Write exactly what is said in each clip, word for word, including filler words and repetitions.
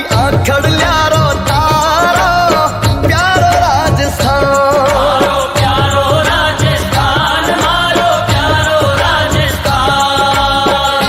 आखड़ ल्यारो तारो प्यारो राजस्थान। मारो प्यारो राजस्थान, मारो प्यारो राजस्थान।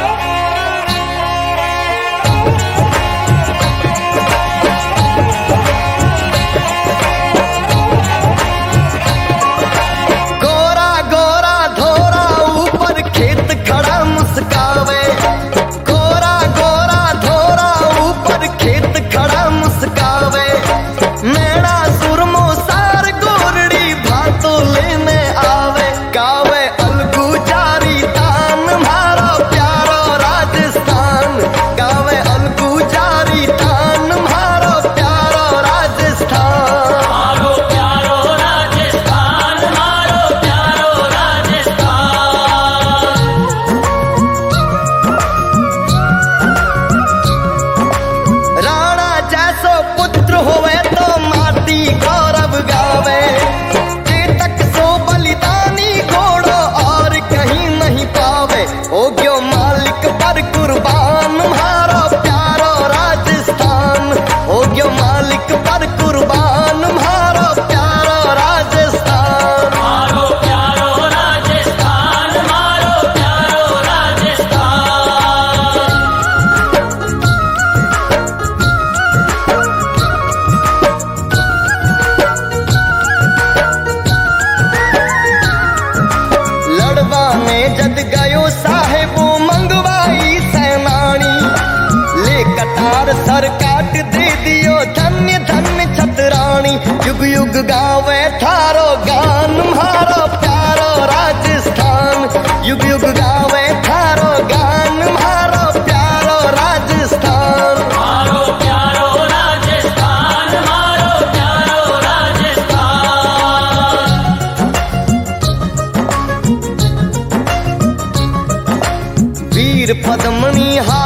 गोरा गोरा धोरा ऊपर खेत खड़ा मुस्कावे, गोरा गोरा धोरा ऊपर खेत खड़ा मुस्कावे। नैना सुरमो सार गोरड़ी भातो लेने आवे, गावे अलगू जारी तान मारो प्यारो राजस्थान, गावे अलगू जारी तान मारो प्यारो राजस्थान। मारो प्यारो राजस्थान, मारो प्यारो राजस्थान। राणा जैसो पुत्र होवे तो माटी गौरव गावे, चेतक सो बलिदानी घोड़ो और कहीं नहीं पावे। हो गयो मालिक पर कुर्बान मारो प्यारो राजस्थान, हो गयो मालिक पर कुर्बान मारो प्यारो राजस्थान। मारो प्यारो राजस्थान, मारो प्यारो राजस्थान। लड़वा में जद गयो साहेबो मंगवाई सैनानी, ले कटार सर काट दे दियो धन्य धन्य छतरानी। युग युग गावे थारो गान मारो प्यारो राजस्थान, युग युग गावे थारो गान मारो प्यारो राजस्थान। मारो प्यारो राजस्थान, मारो प्यारो राजस्थान। वीर पद्मनी हा